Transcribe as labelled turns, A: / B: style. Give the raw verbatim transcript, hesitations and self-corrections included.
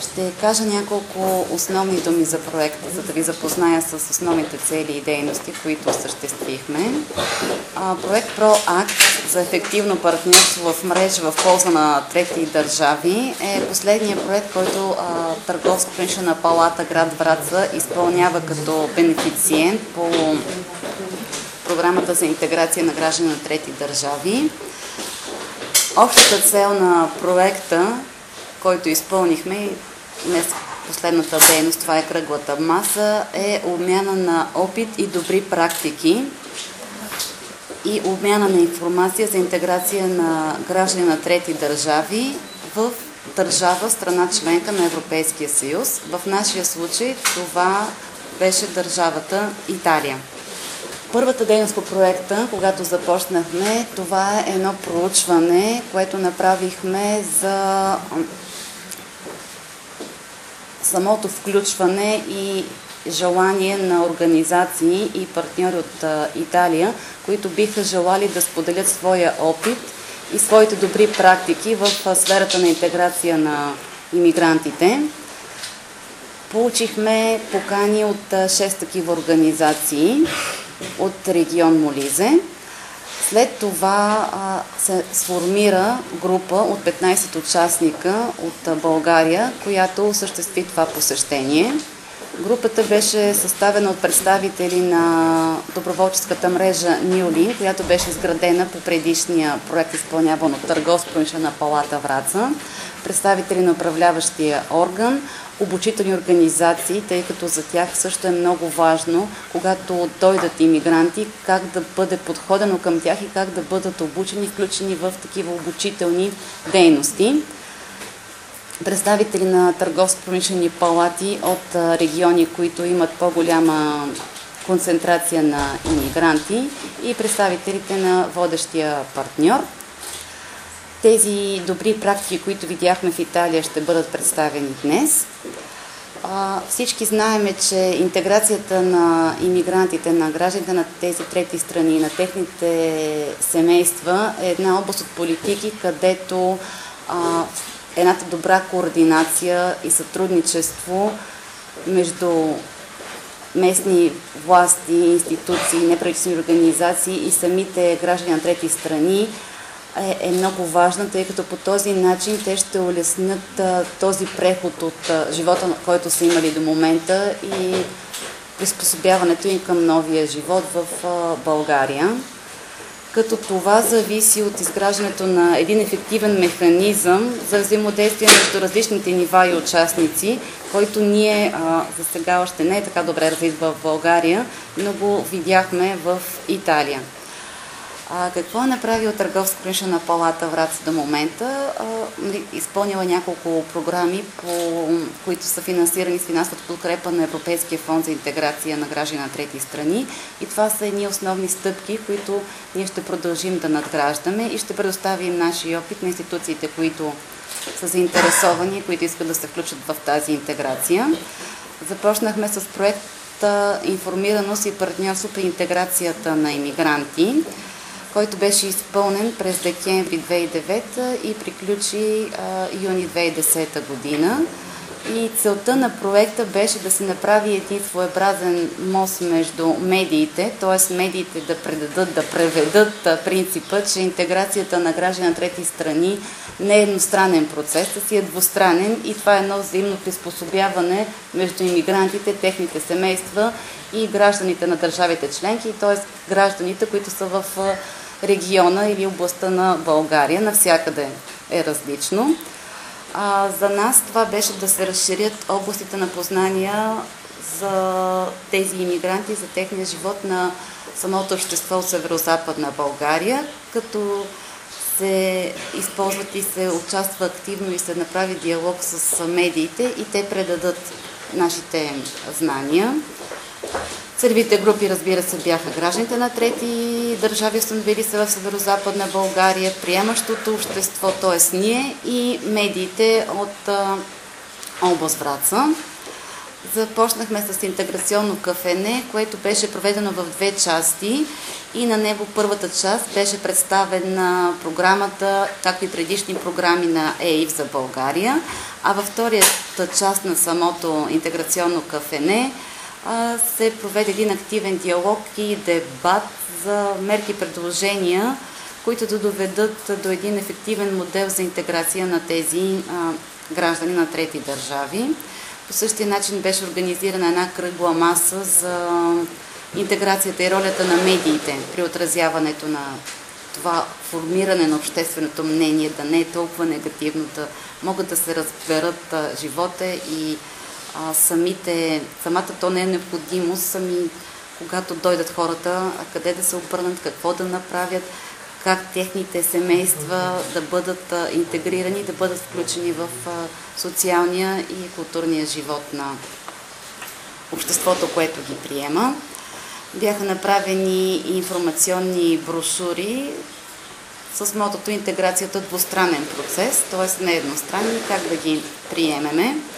A: Ще кажа няколко основни думи за проекта, за да ви запозная с основните цели и дейности, които осъществихме. Проект ProAct за ефективно партньорство в мрежа в полза на трети държави е последният проект, който Търговско-промишлена палата град Враца изпълнява като бенефициент по програмата за интеграция на граждани на трети държави. Общата цел на проекта, който изпълнихме, днес последната дейност, това е кръглата маса, е обмяна на опит и добри практики и обмяна на информация за интеграция на граждани на трети държави в държава, страна членка на Европейския съюз. В нашия случай това беше държавата Италия. Първата дейност по проекта, когато започнахме, това е едно проучване, което направихме за самото включване и желание на организации и партньори от Италия, които биха желали да споделят своя опит и своите добри практики в сферата на интеграция на имигрантите. Получихме покани от шест такива организации от регион Молизе. След това а, се сформира група от петнайсет участника от България, която осъществи това посещение. Групата беше съставена от представители на доброволческата мрежа Нюли, която беше изградена по предишния проект, изпълняван от Търговско-промишлена палата Враца, представители на управляващия орган, обучителни организации, тъй като за тях също е много важно, когато дойдат имигранти, как да бъде подходено към тях и как да бъдат обучени, включени в такива обучителни дейности. Представители на търговско-промишлени палати от региони, които имат по-голяма концентрация на имигранти, и представителите на водещия партньор. Тези добри практики, които видяхме в Италия, ще бъдат представени днес. Всички знаеме, че интеграцията на имигрантите, на гражданите на тези трети страни, на техните семейства е една област от политики, където едната добра координация и сътрудничество между местни власти, институции, неправителствени организации и самите граждани на трети страни е, е много важна, тъй като по този начин те ще улеснят а, този преход от а, живота, който са имали до момента, и приспособяването им към новия живот в а, България. Като това зависи от изграждането на един ефективен механизъм за взаимодействие между различните нива и участници, който ние а, за сега още не е така добре развит в България, но го видяхме в Италия. А, какво е направил Търговско-промишлена палата Враца до момента? А, изпълнила няколко програми, по които са финансирани с финансовата подкрепа на Европейския фонд за интеграция на граждани на трети страни. И това са едни основни стъпки, които ние ще продължим да надграждаме и ще предоставим нашия опит на институциите, които са заинтересовани, които искат да се включат в тази интеграция. Започнахме с проекта Информираност и партньорство при интеграцията на имигранти, който беше изпълнен през декември две хиляди и девета и приключи а, юни две хиляди и десета година. И целта на проекта беше да се направи един своеобразен мост между медиите, т.е. медиите да предадат, да преведат принципа, че интеграцията на граждани на трети страни не е едностранен процес, а си е двустранен, и това е едно взаимно приспособяване между имигрантите, техните семейства и гражданите на държавите членки, т.е. гражданите, които са в региона или областта на България. Навсякъде е различно. А, за нас това беше да се разширят областите на познания за тези имигранти, за техния живот на самото общество от Северо-Западна България, като се използват и се участва активно и се направи диалог с медиите и те предадат нашите знания. Целевите групи, разбира се, бяха гражданите на трети държави, установили се в Северо-Западна България, приемащото общество, т.е. ние, и медиите от а, област Враца. Започнахме с интеграционно кафене, което беше проведено в две части и на него първата част беше представена програмата, както и предишни програми на Е И Ф за България, а във втората част на самото интеграционно кафене се проведе един активен диалог и дебат за мерки и предложения, които да доведат до един ефективен модел за интеграция на тези граждани на трети държави. По същия начин беше организирана една кръгла маса за интеграцията и ролята на медиите при отразяването на това формиране на общественото мнение, да не е толкова негативно, да могат да се разберат а, живота и а, самите, самата то не е необходимост, сами когато дойдат хората, а къде да се обърнат, какво да направят, как техните семейства да бъдат а, интегрирани, да бъдат включени в а, социалния и културния живот на обществото, което ги приема. Бяха направени информационни брошури с мотото интеграцията двустранен процес, т.е. не едностранни, как да ги приемеме.